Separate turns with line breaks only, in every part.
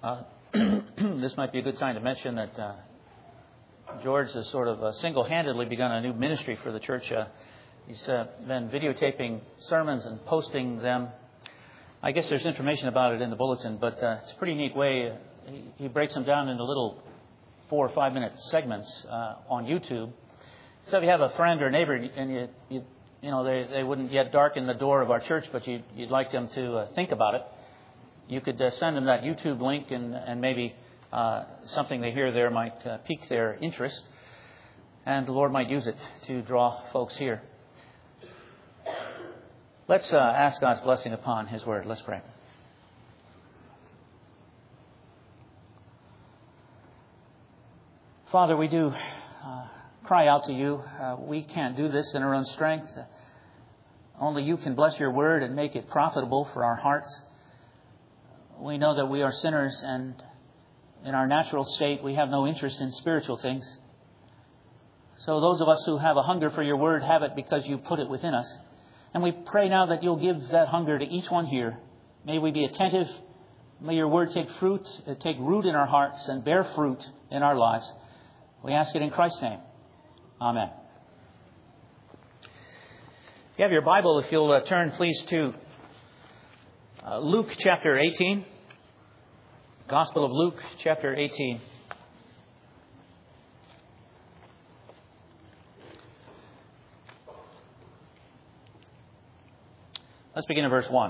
This might be a good time to mention that George has sort of single-handedly begun a new ministry for the church. He's been videotaping sermons and posting them. I guess there's information about it in the bulletin, but it's a pretty neat way. He breaks them down into little 4 or 5 minute segments on YouTube. So if you have a friend or neighbor and you know they wouldn't yet darken the door of our church, but you'd like them to think about it, you could send them that YouTube link, and maybe something they hear there might pique their interest, and the Lord might use it to draw folks here. Let's ask God's blessing upon His Word. Let's pray. Father, we do cry out to You. We can't do this in our own strength. Only You can bless Your Word and make it profitable for our hearts. We know that we are sinners, and in our natural state we have no interest in spiritual things. So those of us who have a hunger for Your Word have it because You put it within us. And we pray now that You'll give that hunger to each one here. May we be attentive. May Your Word take root in our hearts and bear fruit in our lives. We ask it in Christ's name. Amen. If you have your Bible, if you'll turn please to Luke chapter 18. Gospel of Luke chapter 18. Let's begin in verse 1.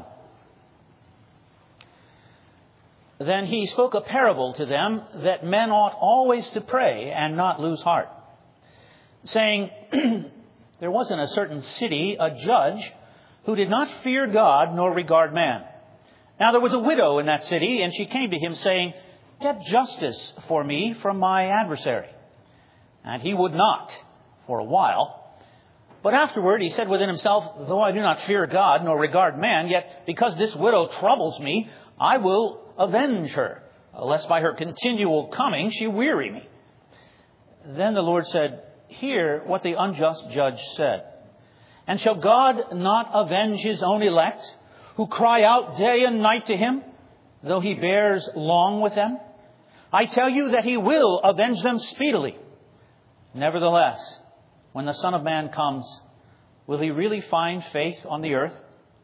Then He spoke a parable to them that men ought always to pray and not lose heart, saying, There was in a certain city a judge who did not fear God nor regard man. Now there was a widow in that city, and she came to him, saying, Get justice for me from my adversary. And he would not for a while. But afterward he said within himself, Though I do not fear God nor regard man, yet because this widow troubles me, I will avenge her, lest by her continual coming she weary me. Then the Lord said, Hear what the unjust judge said. And shall God not avenge His own elect, who cry out day and night to Him, though He bears long with them? I tell you that He will avenge them speedily. Nevertheless, when the Son of Man comes, will He really find faith on the earth?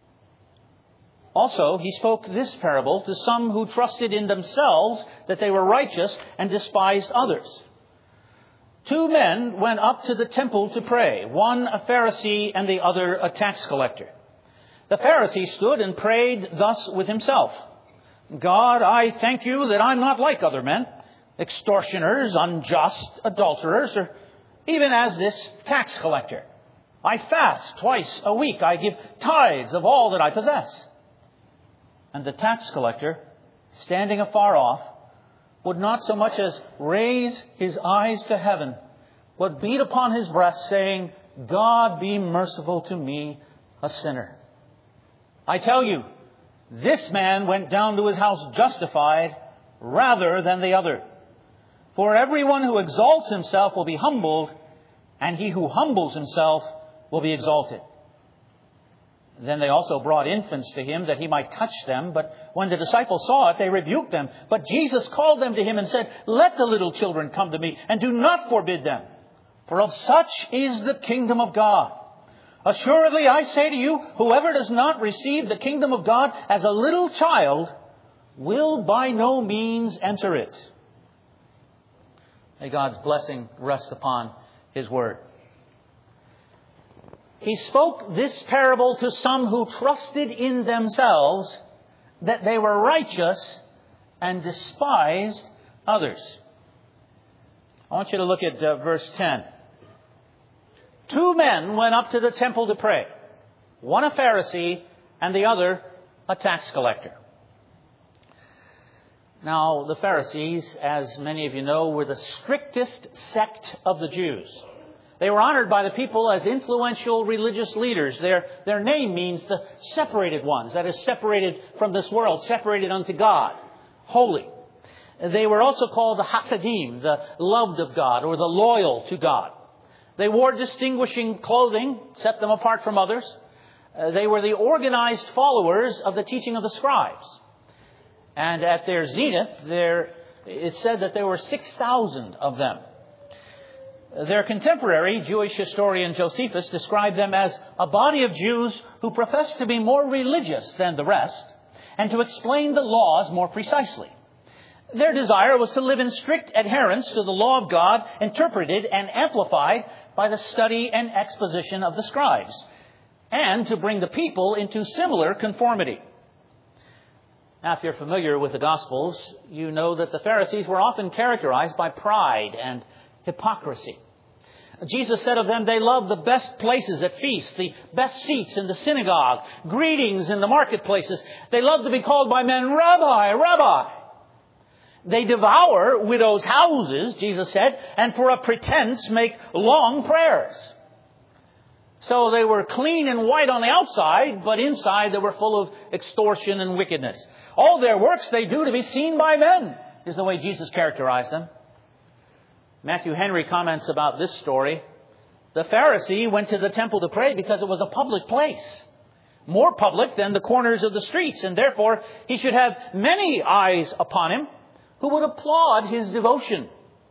Also, He spoke this parable to some who trusted in themselves that they were righteous and despised others. 2 men went up to the temple to pray, one a Pharisee and the other a tax collector. The Pharisee stood and prayed thus with himself, God, I thank You that I'm not like other men, extortioners, unjust, adulterers, or even as this tax collector. I fast twice a week. I give tithes of all that I possess. And the tax collector, standing afar off, would not so much as raise his eyes to heaven, but beat upon his breast, saying, God be merciful to me, a sinner. I tell you, this man went down to his house justified rather than the other. For everyone who exalts himself will be humbled, and he who humbles himself will be exalted. Then they also brought infants to Him that He might touch them. But when the disciples saw it, they rebuked them. But Jesus called them to Him and said, Let the little children come to me, and do not forbid them. For of such is the kingdom of God. Assuredly, I say to you, whoever does not receive the kingdom of God as a little child will by no means enter it. May God's blessing rest upon His Word. He spoke this parable to some who trusted in themselves that they were righteous and despised others. I want you to look at verse 10. 2 men went up to the temple to pray, one a Pharisee and the other a tax collector. Now, the Pharisees, as many of you know, were the strictest sect of the Jews. They were honored by the people as influential religious leaders. Their name means the separated ones, that is, separated from this world, separated unto God, holy. They were also called the Hasidim, the loved of God, or the loyal to God. They wore distinguishing clothing, set them apart from others. They were the organized followers of the teaching of the scribes. And at their zenith, it said that there were 6,000 of them. Their contemporary Jewish historian Josephus described them as a body of Jews who professed to be more religious than the rest and to explain the laws more precisely. Their desire was to live in strict adherence to the law of God, interpreted and amplified by the study and exposition of the scribes, and to bring the people into similar conformity. Now, if you're familiar with the Gospels, you know that the Pharisees were often characterized by pride and hypocrisy. Jesus said of them, they love the best places at feasts, the best seats in the synagogue, greetings in the marketplaces. They love to be called by men, Rabbi, Rabbi. They devour widows' houses, Jesus said, and for a pretense make long prayers. So they were clean and white on the outside, but inside they were full of extortion and wickedness. All their works they do to be seen by men, is the way Jesus characterized them. Matthew Henry comments about this story. The Pharisee went to the temple to pray because it was a public place, more public than the corners of the streets, and therefore he should have many eyes upon him who would applaud his devotion.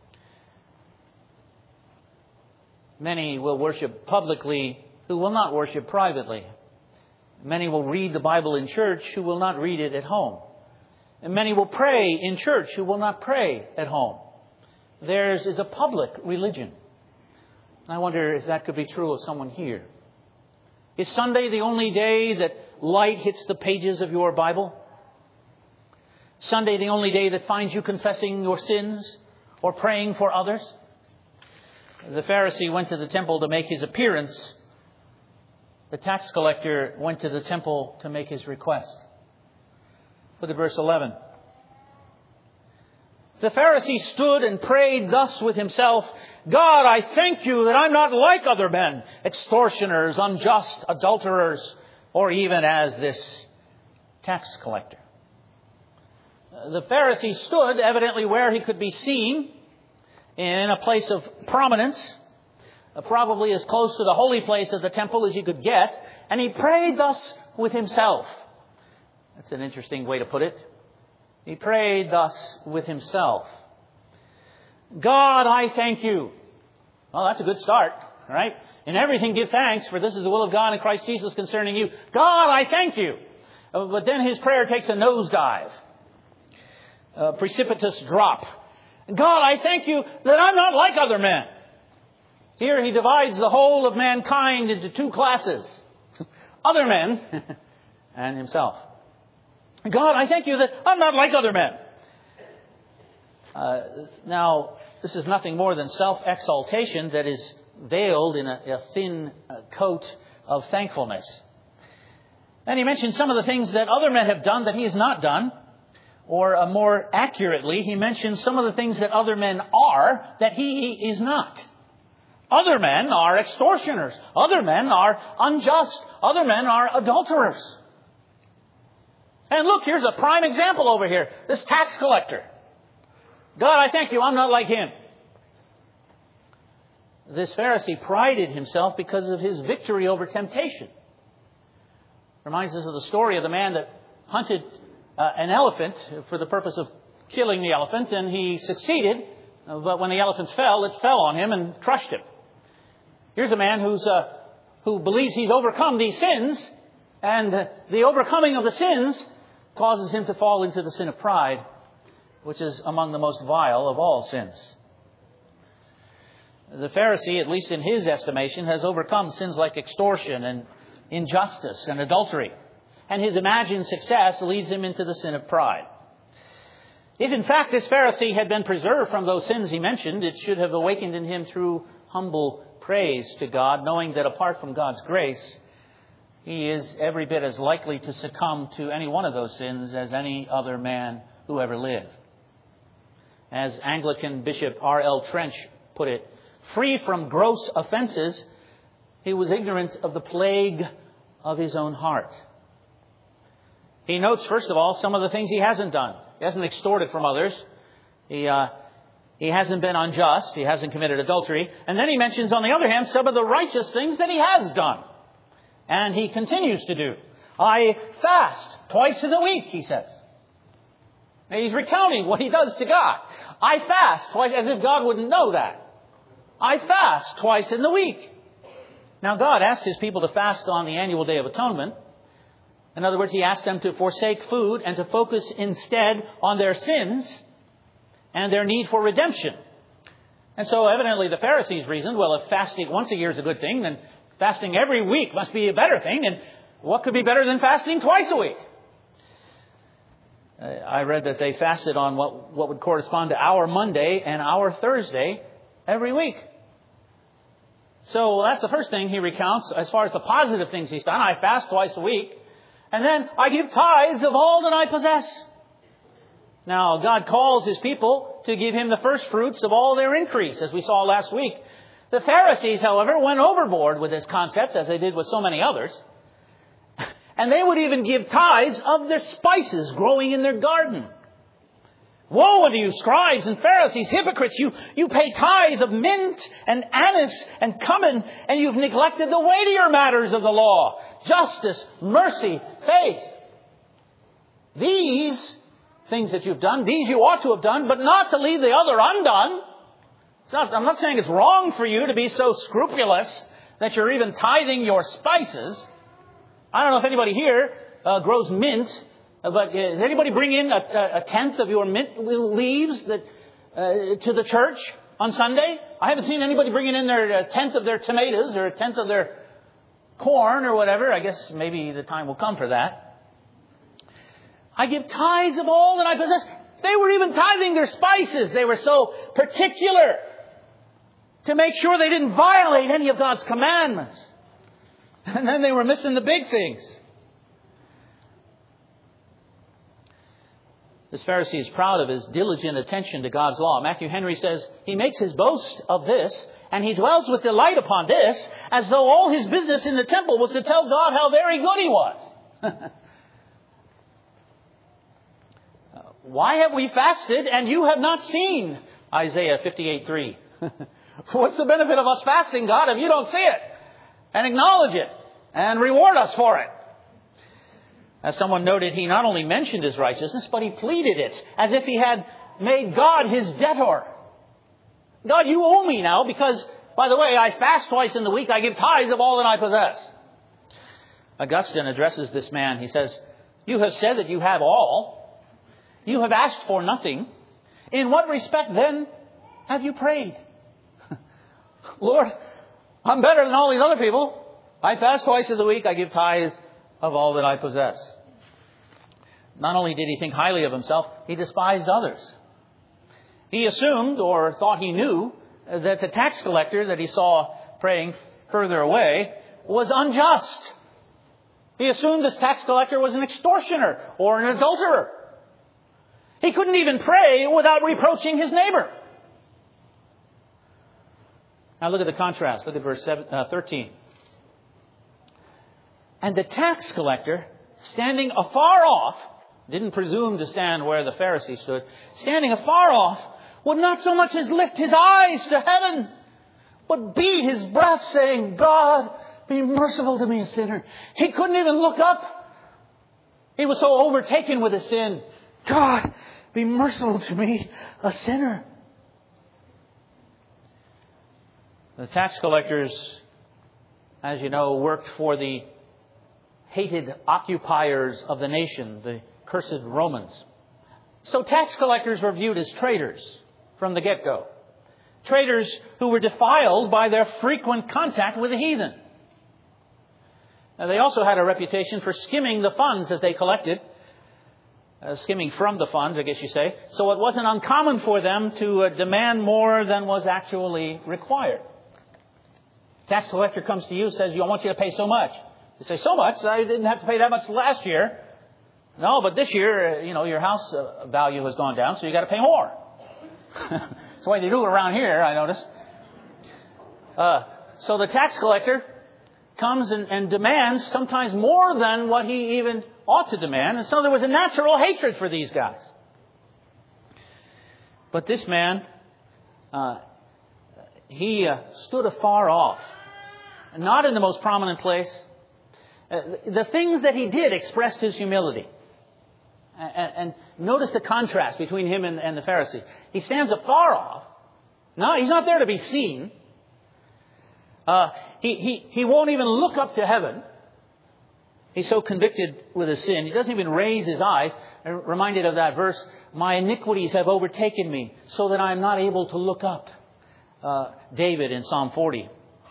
Many will worship publicly who will not worship privately. Many will read the Bible in church who will not read it at home. And many will pray in church who will not pray at home. Theirs is a public religion. I wonder if that could be true of someone here. Is Sunday the only day that light hits the pages of your Bible? Sunday the only day that finds you confessing your sins or praying for others? The Pharisee went to the temple to make his appearance. The tax collector went to the temple to make his request. Look at verse 11. The Pharisee stood and prayed thus with himself, God, I thank you that I'm not like other men, extortioners, unjust, adulterers, or even as this tax collector. The Pharisee stood evidently where he could be seen in a place of prominence, probably as close to the holy place of the temple as you could get, and he prayed thus with himself. That's an interesting way to put it. He prayed thus with himself. God, I thank you. Well, that's a good start, right? In everything give thanks, for this is the will of God in Christ Jesus concerning you. God, I thank you. But then his prayer takes a nosedive. A precipitous drop. God, I thank you that I'm not like other men. Here he divides the whole of mankind into two classes. Other men and himself. God, I thank you that I'm not like other men. Now, this is nothing more than self-exaltation that is veiled in a thin coat of thankfulness. And he mentions some of the things that other men have done that he has not done. Or more accurately, he mentions some of the things that other men are that he is not. Other men are extortioners. Other men are unjust. Other men are adulterers. And look, here's a prime example over here. This tax collector. God, I thank you, I'm not like him. This Pharisee prided himself because of his victory over temptation. Reminds us of the story of the man that hunted an elephant for the purpose of killing the elephant, and he succeeded, but when the elephant fell, it fell on him and crushed him. Here's a man who believes he's overcome these sins, and the overcoming of the sins causes him to fall into the sin of pride, which is among the most vile of all sins. The Pharisee, at least in his estimation, has overcome sins like extortion and injustice and adultery. And his imagined success leads him into the sin of pride. If in fact this Pharisee had been preserved from those sins he mentioned, it should have awakened in him true humble praise to God, knowing that apart from God's grace, he is every bit as likely to succumb to any one of those sins as any other man who ever lived. As Anglican Bishop R.L. Trench put it, free from gross offenses, he was ignorant of the plague of his own heart. He notes, first of all, some of the things he hasn't done. He hasn't extorted from others. He hasn't been unjust. He hasn't committed adultery. And then he mentions, on the other hand, some of the righteous things that he has done. And he continues to do. I fast twice in a week, he says. And he's recounting what he does to God. I fast twice, as if God wouldn't know that. I fast twice in the week. Now, God asked His people to fast on the annual Day of Atonement. In other words, He asked them to forsake food and to focus instead on their sins and their need for redemption. And so evidently the Pharisees reasoned, well, if fasting once a year is a good thing, then fasting every week must be a better thing. And what could be better than fasting twice a week? I read that they fasted on what would correspond to our Monday and our Thursday every week. So that's the first thing he recounts as far as the positive things he's done. I fast twice a week. And then I give tithes of all that I possess. Now, God calls His people to give Him the first fruits of all their increase, as we saw last week. The Pharisees, however, went overboard with this concept, as they did with so many others. And they would even give tithes of their spices growing in their garden. Woe unto you, scribes and Pharisees, hypocrites! You pay tithe of mint and anise and cumin, and you've neglected the weightier matters of the law: justice, mercy, faith. These things that you've done, these you ought to have done, but not to leave the other undone. I'm not saying it's wrong for you to be so scrupulous that you're even tithing your spices. I don't know if anybody here grows mint. But does anybody bring in a tenth of your mint leaves to the church on Sunday? I haven't seen anybody bringing in their tenth of their tomatoes or a tenth of their corn or whatever. I guess maybe the time will come for that. I give tithes of all that I possess. They were even tithing their spices. They were so particular to make sure they didn't violate any of God's commandments. And then they were missing the big things. This Pharisee is proud of his diligent attention to God's law. Matthew Henry says he makes his boast of this, and he dwells with delight upon this, as though all his business in the temple was to tell God how very good he was. Why have we fasted and you have not seen? Isaiah 58:3. What's the benefit of us fasting, God, if you don't see it and acknowledge it and reward us for it? As someone noted, he not only mentioned his righteousness, but he pleaded it as if he had made God his debtor. God, you owe me now because, by the way, I fast twice in the week. I give tithes of all that I possess. Augustine addresses this man. He says, you have said that you have all. You have asked for nothing. In what respect, then, have you prayed? Lord, I'm better than all these other people. I fast twice in the week. I give tithes of all that I possess. Not only did he think highly of himself, he despised others. He assumed, or thought he knew, that the tax collector that he saw praying further away was unjust. He assumed this tax collector was an extortioner or an adulterer. He couldn't even pray without reproaching his neighbor. Now look at the contrast. Look at verse 13. And the tax collector, standing afar off, didn't presume to stand where the Pharisee stood, standing afar off, would not so much as lift his eyes to heaven, but beat his breast, saying, God, be merciful to me, a sinner. He couldn't even look up. He was so overtaken with his sin. God, be merciful to me, a sinner. The tax collectors, as you know, worked for the hated occupiers of the nation, the cursed Romans. So tax collectors were viewed as traitors from the get-go. Traitors who were defiled by their frequent contact with the heathen. Now, they also had a reputation for skimming the funds that they collected. Skimming from the funds, I guess you say. So it wasn't uncommon for them to demand more than was actually required. Tax collector comes to you and says, I want you to pay so much. You say, so much? I didn't have to pay that much last year. No, but this year, your house value has gone down, so you got to pay more. That's the way they do it around here, I notice. So the tax collector comes and demands sometimes more than what he even ought to demand. And so there was a natural hatred for these guys. But this man, he stood afar off, not in the most prominent place. The things that he did expressed his humility. And notice the contrast between him and the Pharisee. He stands afar off. No, he's not there to be seen. He won't even look up to heaven. He's so convicted with his sin. He doesn't even raise his eyes. I'm reminded of that verse, my iniquities have overtaken me so that I am not able to look up. David in Psalm 40.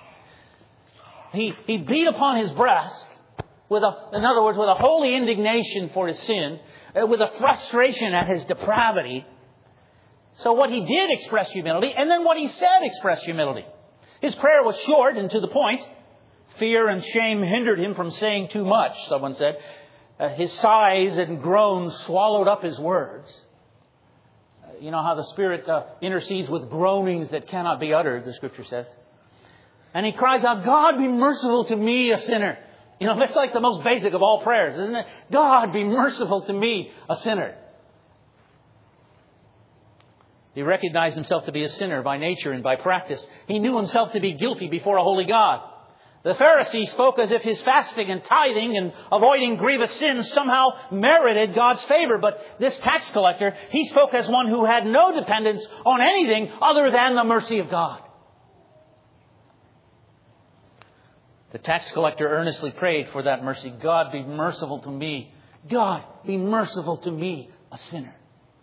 He beat upon his breast in other words, with a holy indignation for his sin, with a frustration at his depravity. So what he did expressed humility, and then what he said expressed humility. His prayer was short and to the point. Fear and shame hindered him from saying too much, someone said. His sighs and groans swallowed up his words. You know how the Spirit intercedes with groanings that cannot be uttered, the Scripture says. And he cries out, God, be merciful to me, a sinner. You know, that's like the most basic of all prayers, isn't it? God, be merciful to me, a sinner. He recognized himself to be a sinner by nature and by practice. He knew himself to be guilty before a holy God. The Pharisee spoke as if his fasting and tithing and avoiding grievous sins somehow merited God's favor. But this tax collector, he spoke as one who had no dependence on anything other than the mercy of God. The tax collector earnestly prayed for that mercy. God, be merciful to me. God, be merciful to me, a sinner.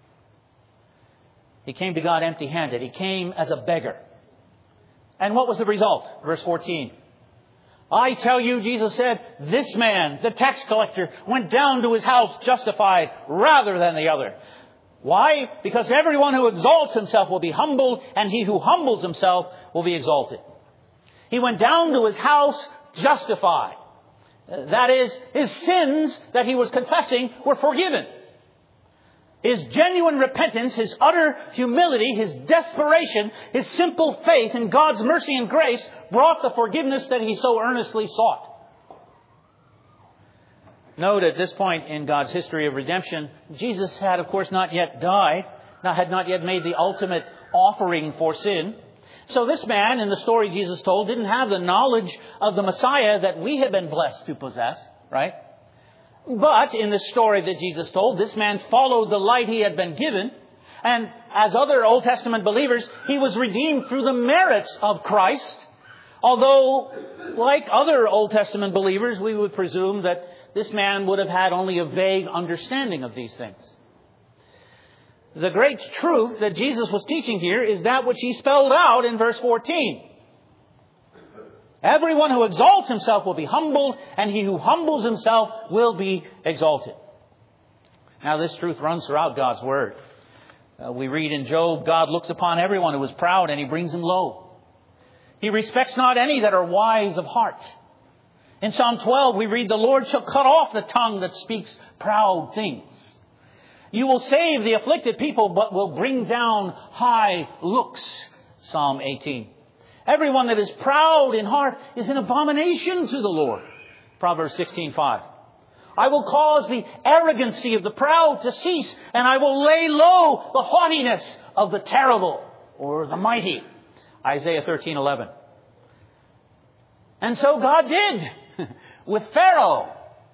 He came to God empty-handed. He came as a beggar. And what was the result? Verse 14. I tell you, Jesus said, this man, the tax collector, went down to his house justified rather than the other. Why? Because everyone who exalts himself will be humbled, and he who humbles himself will be exalted. He went down to his house justified. That is, his sins that he was confessing were forgiven. His genuine repentance, his utter humility, his desperation, his simple faith in God's mercy and grace brought the forgiveness that he so earnestly sought. Note at this point in God's history of redemption, Jesus had, of course, not yet died, had not yet made the ultimate offering for sin. So this man, in the story Jesus told, didn't have the knowledge of the Messiah that we have been blessed to possess, right? But in the story that Jesus told, this man followed the light he had been given. And as other Old Testament believers, he was redeemed through the merits of Christ. Although, like other Old Testament believers, we would presume that this man would have had only a vague understanding of these things. The great truth that Jesus was teaching here is that which he spelled out in verse 14. Everyone who exalts himself will be humbled, and he who humbles himself will be exalted. Now, this truth runs throughout God's Word. We read in Job, God looks upon everyone who is proud, and he brings him low. He respects not any that are wise of heart. In Psalm 12, we read, the Lord shall cut off the tongue that speaks proud things. You will save the afflicted people, but will bring down high looks. Psalm 18. Everyone that is proud in heart is an abomination to the Lord. Proverbs 16:5. I will cause the arrogancy of the proud to cease, and I will lay low the haughtiness of the terrible or the mighty. Isaiah 13:11. And so God did with Pharaoh,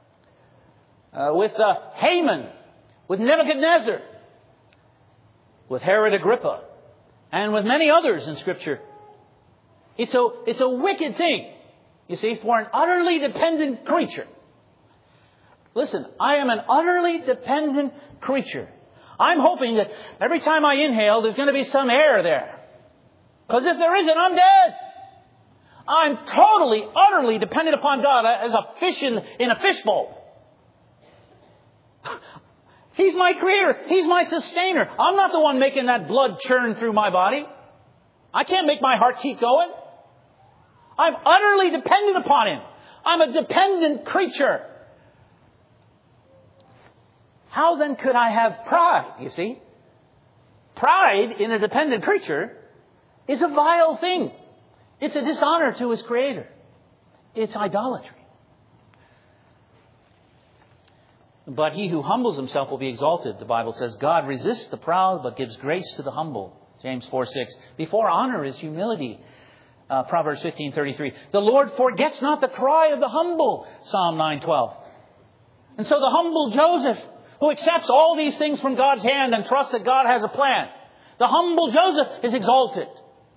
with Haman, with Nebuchadnezzar, with Herod Agrippa, and with many others in Scripture. It's a wicked thing, you see, for an utterly dependent creature. Listen, I am an utterly dependent creature. I'm hoping that every time I inhale, there's going to be some air there. Because if there isn't, I'm dead. I'm totally, utterly dependent upon God as a fish in a fishbowl. He's my creator. He's my sustainer. I'm not the one making that blood churn through my body. I can't make my heart keep going. I'm utterly dependent upon Him. I'm a dependent creature. How then could I have pride, you see? Pride in a dependent creature is a vile thing. It's a dishonor to His Creator. It's idolatry. But he who humbles himself will be exalted, the Bible says. God resists the proud, but gives grace to the humble. James 4:6. Before honor is humility. Proverbs 15:33. The Lord forgets not the cry of the humble. Psalm 9:12. And so the humble Joseph who accepts all these things from God's hand and trusts that God has a plan. The humble Joseph is exalted.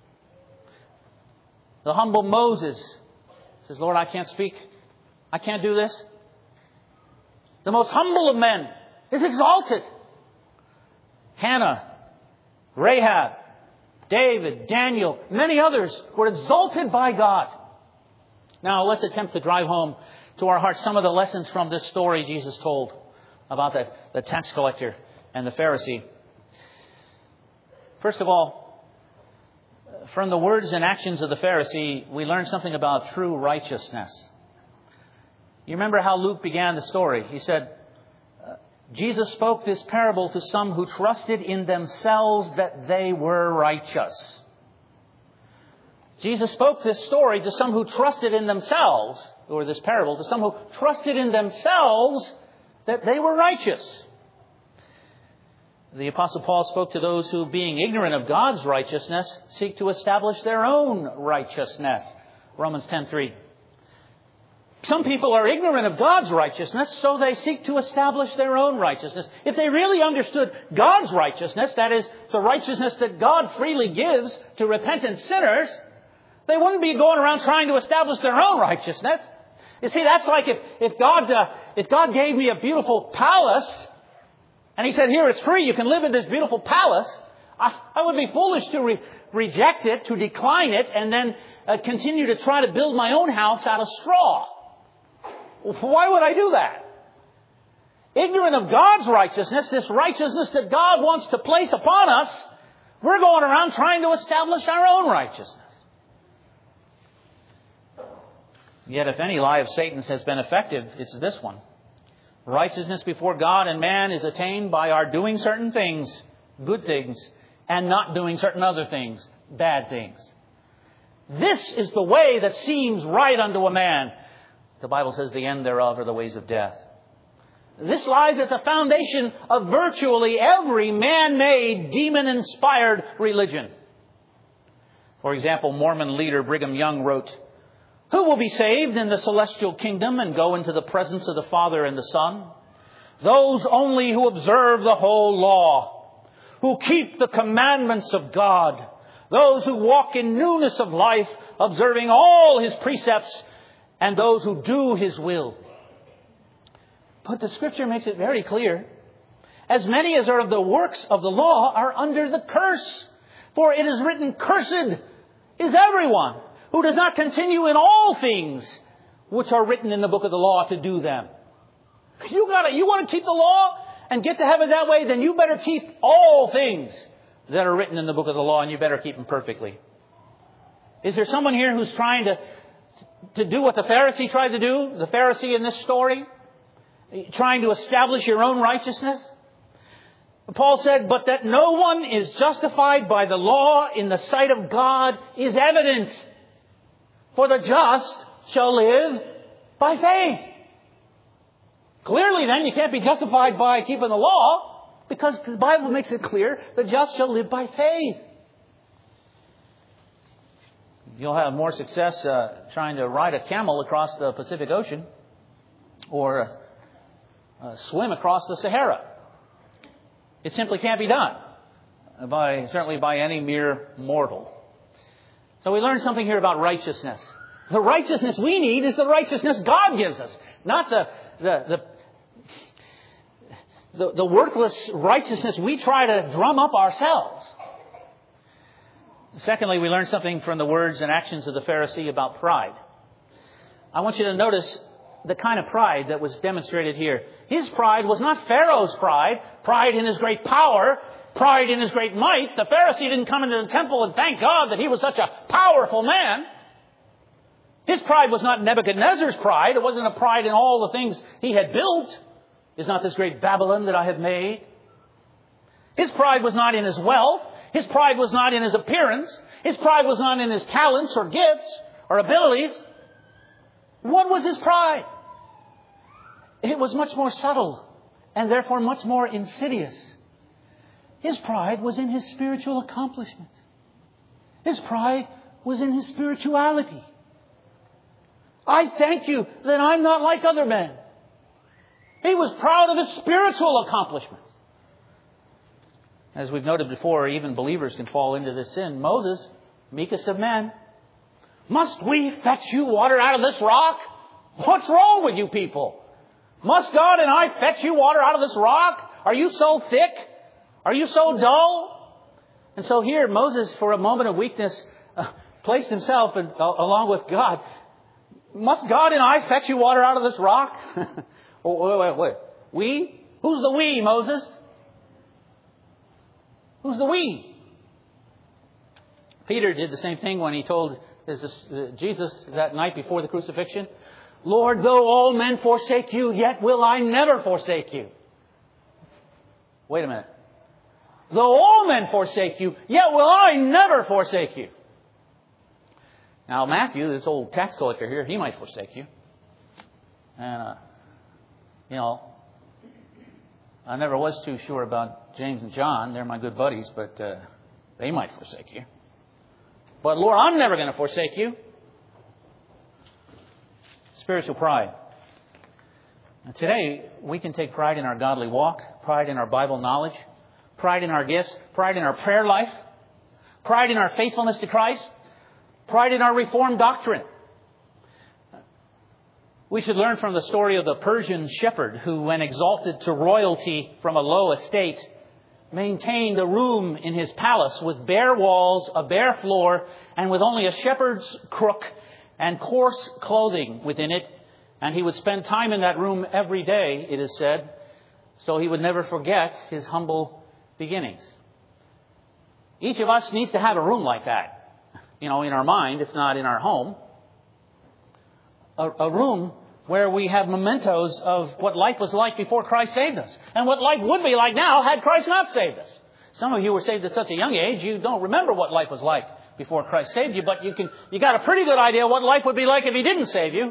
The humble Moses says, Lord, I can't speak. I can't do this. The most humble of men is exalted. Hannah, Rahab, David, Daniel, many others were exalted by God. Now let's attempt to drive home to our hearts some of the lessons from this story Jesus told about the tax collector and the Pharisee. First of all, from the words and actions of the Pharisee, we learn something about true righteousness. You remember how Luke began the story. He said, Jesus spoke this parable to some who trusted in themselves that they were righteous. Jesus spoke this story to some who trusted in themselves, or this parable, to some who trusted in themselves that they were righteous. The Apostle Paul spoke to those who, being ignorant of God's righteousness, seek to establish their own righteousness. Romans 10:3. Some people are ignorant of God's righteousness, so they seek to establish their own righteousness. If they really understood God's righteousness, that is, the righteousness that God freely gives to repentant sinners, they wouldn't be going around trying to establish their own righteousness. You see, that's like if God gave me a beautiful palace, and He said, here, it's free, you can live in this beautiful palace, I would be foolish to reject it, to decline it, and then continue to try to build my own house out of straw. Why would I do that? Ignorant of God's righteousness, this righteousness that God wants to place upon us, we're going around trying to establish our own righteousness. Yet if any lie of Satan's has been effective, it's this one. Righteousness before God and man is attained by our doing certain things, good things, and not doing certain other things, bad things. This is the way that seems right unto a man. The Bible says the end thereof are the ways of death. This lies at the foundation of virtually every man-made, demon-inspired religion. For example, Mormon leader Brigham Young wrote, "Who will be saved in the celestial kingdom and go into the presence of the Father and the Son? Those only who observe the whole law, who keep the commandments of God, those who walk in newness of life, observing all His precepts, and those who do His will." But the Scripture makes it very clear. As many as are of the works of the law are under the curse. For it is written, "Cursed is everyone who does not continue in all things which are written in the book of the law to do them." You want to keep the law and get to heaven that way, then you better keep all things that are written in the book of the law, and you better keep them perfectly. Is there someone here who's trying to do what the Pharisee tried to do? The Pharisee in this story? Trying to establish your own righteousness? Paul said, "But that no one is justified by the law in the sight of God is evident. For the just shall live by faith." Clearly then, you can't be justified by keeping the law, because the Bible makes it clear, the just shall live by faith. You'll have more success trying to ride a camel across the Pacific Ocean or swim across the Sahara. It simply can't be done, certainly by any mere mortal. So we learn something here about righteousness. The righteousness we need is the righteousness God gives us, not the worthless righteousness we try to drum up ourselves. Secondly, we learn something from the words and actions of the Pharisee about pride. I want you to notice the kind of pride that was demonstrated here. His pride was not Pharaoh's pride in his great power, pride in his great might. The Pharisee didn't come into the temple and thank God that he was such a powerful man. His pride was not Nebuchadnezzar's pride. It wasn't a pride in all the things he had built. Is not this great Babylon that I have made? His pride was not in his wealth. His pride was not in his appearance. His pride was not in his talents or gifts or abilities. What was his pride? It was much more subtle and therefore much more insidious. His pride was in his spiritual accomplishments. His pride was in his spirituality. I thank you that I'm not like other men. He was proud of his spiritual accomplishments. As we've noted before, even believers can fall into this sin. Moses, meekest of men, must we fetch you water out of this rock? What's wrong with you people? Must God and I fetch you water out of this rock? Are you so thick? Are you so dull? And so here, Moses, for a moment of weakness, placed himself along with God. Must God and I fetch you water out of this rock? Wait. We? Who's the we, Moses? Who's the we? Peter did the same thing when he told Jesus that night before the crucifixion. Lord, though all men forsake you, yet will I never forsake you. Wait a minute. Though all men forsake you, yet will I never forsake you. Now, Matthew, this old tax collector here, he might forsake you. And, I never was too sure about James and John. They're my good buddies, but they might forsake you. But, Lord, I'm never going to forsake you. Spiritual pride. And today, we can take pride in our godly walk, pride in our Bible knowledge, pride in our gifts, pride in our prayer life, pride in our faithfulness to Christ, pride in our Reformed doctrine. We should learn from the story of the Persian shepherd who, when exalted to royalty from a low estate, maintained a room in his palace with bare walls, a bare floor, and with only a shepherd's crook and coarse clothing within it. And he would spend time in that room every day, it is said, so he would never forget his humble beginnings. Each of us needs to have a room like that, in our mind, if not in our home. A room where we have mementos of what life was like before Christ saved us, and what life would be like now had Christ not saved us. Some of you were saved at such a young age, you don't remember what life was like before Christ saved you, but you got a pretty good idea what life would be like if He didn't save you.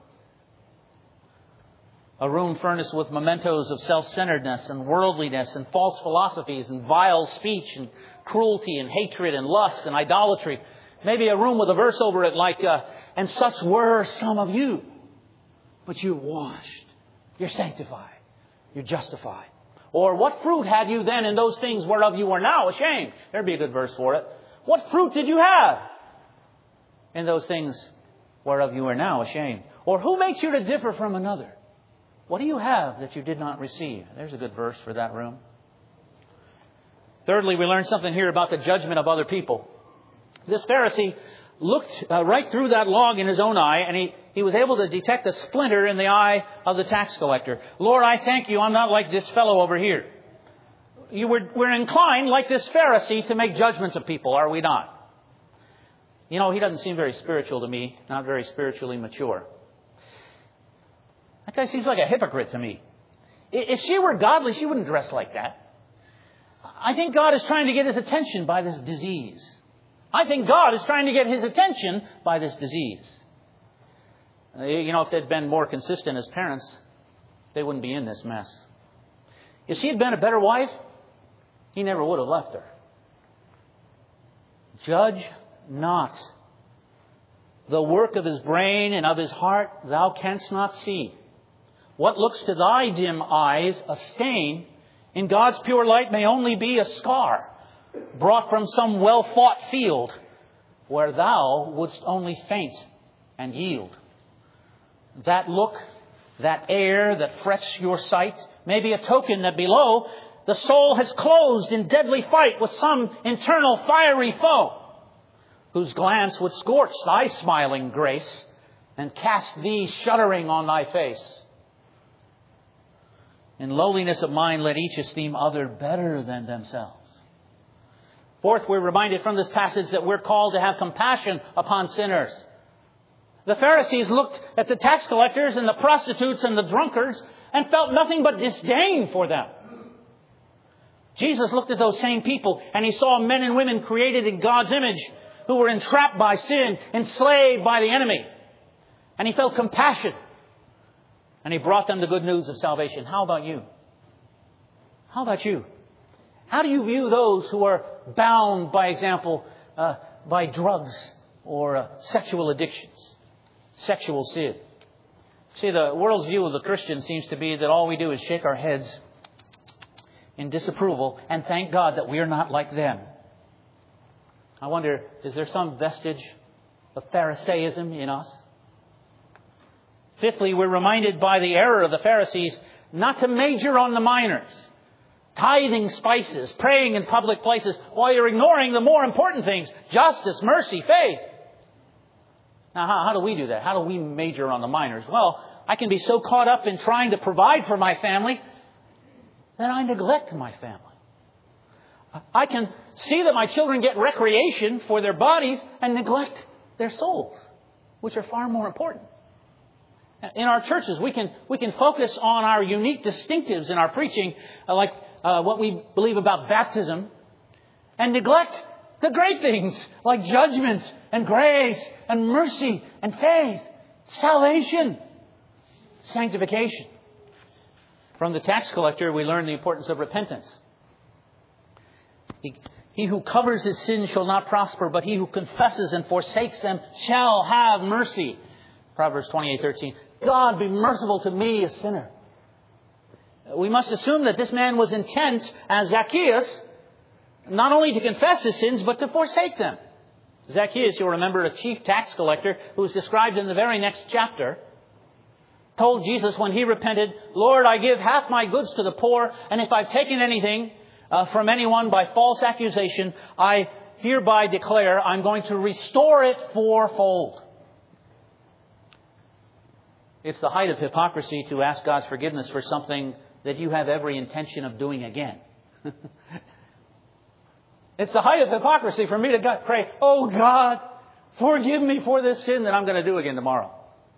A room furnished with mementos of self-centeredness and worldliness and false philosophies and vile speech and cruelty and hatred and lust and idolatry. Maybe a room with a verse over it like, and such were some of you. But you're washed. You're sanctified. You're justified. Or what fruit had you then in those things whereof you are now ashamed? There'd be a good verse for it. What fruit did you have in those things whereof you are now ashamed? Or who makes you to differ from another? What do you have that you did not receive? There's a good verse for that room. Thirdly, we learn something here about the judgment of other people. This Pharisee looked right through that log in his own eye, and he was able to detect a splinter in the eye of the tax collector. Lord, I thank you, I'm not like this fellow over here. We're inclined, like this Pharisee, to make judgments of people, are we not? He doesn't seem very spiritual to me, not very spiritually mature. That guy seems like a hypocrite to me. If she were godly, she wouldn't dress like that. I think God is trying to get his attention by this disease. I think God is trying to get his attention by this disease. If they'd been more consistent as parents, they wouldn't be in this mess. If she had been a better wife, he never would have left her. Judge not. The work of his brain and of his heart thou canst not see. What looks to thy dim eyes a stain, in God's pure light may only be a scar, brought from some well-fought field, where thou wouldst only faint and yield. That look, that air that frets your sight, may be a token that below the soul has closed in deadly fight with some internal fiery foe, whose glance would scorch thy smiling grace and cast thee shuddering on thy face. In lowliness of mind, let each esteem other better than themselves. Fourth, we're reminded from this passage that we're called to have compassion upon sinners. The Pharisees looked at the tax collectors and the prostitutes and the drunkards and felt nothing but disdain for them. Jesus looked at those same people and he saw men and women created in God's image who were entrapped by sin, enslaved by the enemy. And he felt compassion. And he brought them the good news of salvation. How about you? How about you? How do you view those who are bound, by example, by drugs or sexual addictions, sexual sin? See, the world's view of the Christian seems to be that all we do is shake our heads in disapproval and thank God that we are not like them. I wonder, is there some vestige of Pharisaism in us? Fifthly, we're reminded by the error of the Pharisees not to major on the minors. Tithing spices, praying in public places, while you're ignoring the more important things: justice, mercy, faith. Now, how do we do that? How do we major on the minors? Well, I can be so caught up in trying to provide for my family that I neglect my family. I can see that my children get recreation for their bodies and neglect their souls, which are far more important. In our churches, we can focus on our unique distinctives in our preaching, like what we believe about baptism, and neglect the great things like judgment and grace and mercy and faith, salvation, sanctification. From the tax collector, we learn the importance of repentance. He who covers his sins shall not prosper, but he who confesses and forsakes them shall have mercy. Proverbs 28:13. God, be merciful to me, a sinner. We must assume that this man was intent, as Zacchaeus, not only to confess his sins, but to forsake them. Zacchaeus, you'll remember, a chief tax collector who is described in the very next chapter, told Jesus when he repented, "Lord, I give half my goods to the poor, and if I've taken anything from anyone by false accusation, I hereby declare I'm going to restore it fourfold." It's the height of hypocrisy to ask God's forgiveness for something that you have every intention of doing again. It's the height of hypocrisy for me to pray, "Oh God, forgive me for this sin that I'm going to do again tomorrow."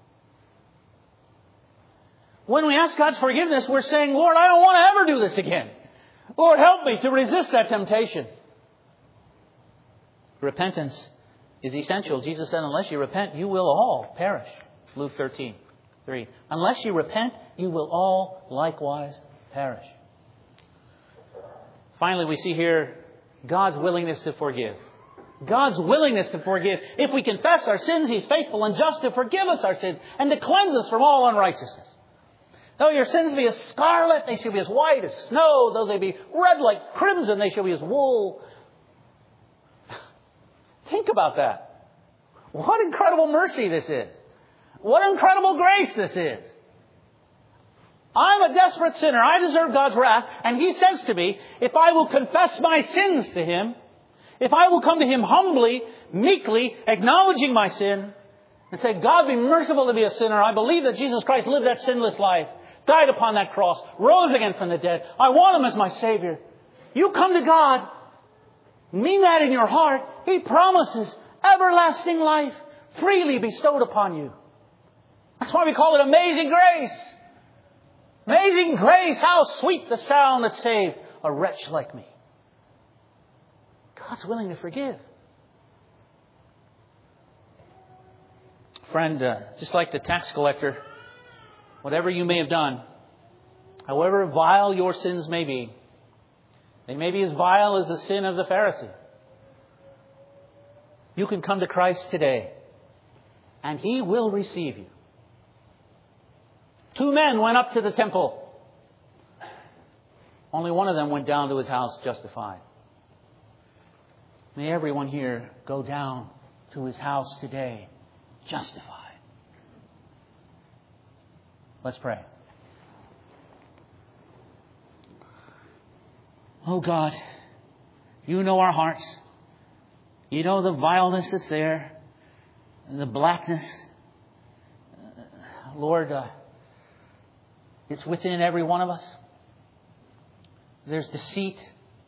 When we ask God's forgiveness, we're saying, "Lord, I don't want to ever do this again. Lord, help me to resist that temptation." Repentance is essential. Jesus said, "Unless you repent, you will all perish." Luke 13:3. Unless you repent, you will all likewise perish. Finally, we see here God's willingness to forgive. God's willingness to forgive. If we confess our sins, He's faithful and just to forgive us our sins and to cleanse us from all unrighteousness. Though your sins be as scarlet, they shall be as white as snow. Though they be red like crimson, they shall be as wool. Think about that. What incredible mercy this is. What incredible grace this is. I'm a desperate sinner. I deserve God's wrath. And He says to me, if I will confess my sins to Him, if I will come to Him humbly, meekly, acknowledging my sin, and say, "God, be merciful to me, a sinner. I believe that Jesus Christ lived that sinless life, died upon that cross, rose again from the dead. I want Him as my Savior." You come to God, mean that in your heart. He promises everlasting life freely bestowed upon you. That's why we call it amazing grace. Amazing grace, how sweet the sound that saved a wretch like me. God's willing to forgive. Friend, just like the tax collector, whatever you may have done, however vile your sins may be, they may be as vile as the sin of the Pharisee. You can come to Christ today, and He will receive you. 2 men went up to the temple. Only one of them went down to his house justified. May everyone here go down to his house today justified. Let's pray. Oh God, You know our hearts. You know the vileness that's there, the blackness. Lord, it's within every one of us. There's deceit,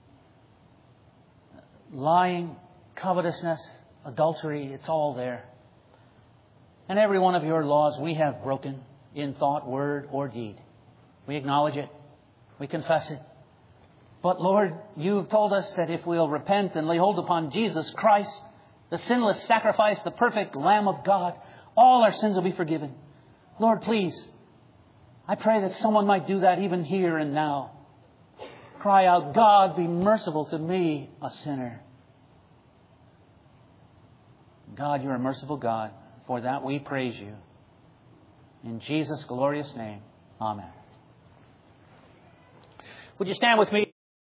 lying, covetousness, adultery. It's all there. And every one of Your laws we have broken in thought, word, or deed. We acknowledge it. We confess it. But Lord, You've told us that if we'll repent and lay hold upon Jesus Christ, the sinless sacrifice, the perfect Lamb of God, all our sins will be forgiven. Lord, please, I pray that someone might do that even here and now. Cry out, "God, be merciful to me, a sinner." God, You're a merciful God. For that we praise You. In Jesus' glorious name, amen. Would you stand with me?